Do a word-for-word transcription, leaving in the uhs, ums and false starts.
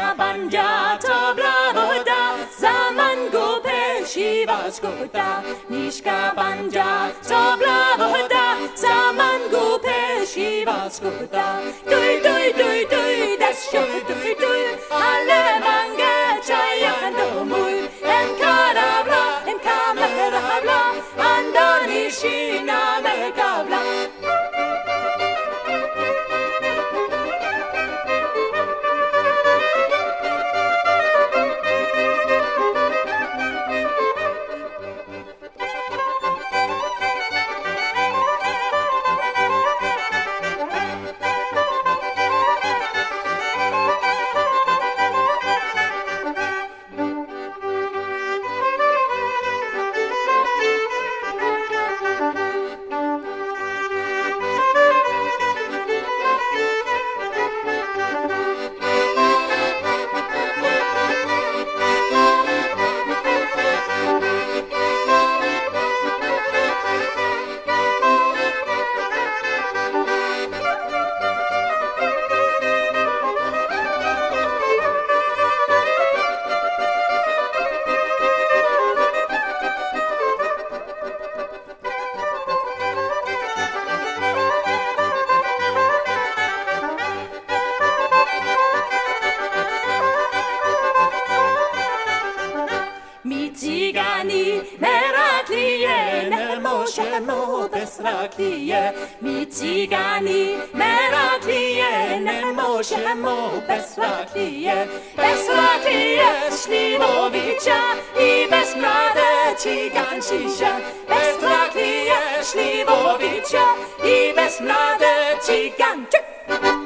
będzie to blagoda, zaman gupel siwa skuta. Niszka będzie to blagoda, zaman gupel siwa skuta. Duj, duj, duj, duj, deszczu, duj, duj, ale mange czajan do mój. En karabla, en kamerabla, andoni shina merkabla. Mizigani merakliye nemo shemo besrakliye. Mizigani merakliye nemo shemo besrakliye. Besrakliye Śliwowicia i bez mlade cigan shisha. Besrakliye Śliwowicia i bez mlade cigan.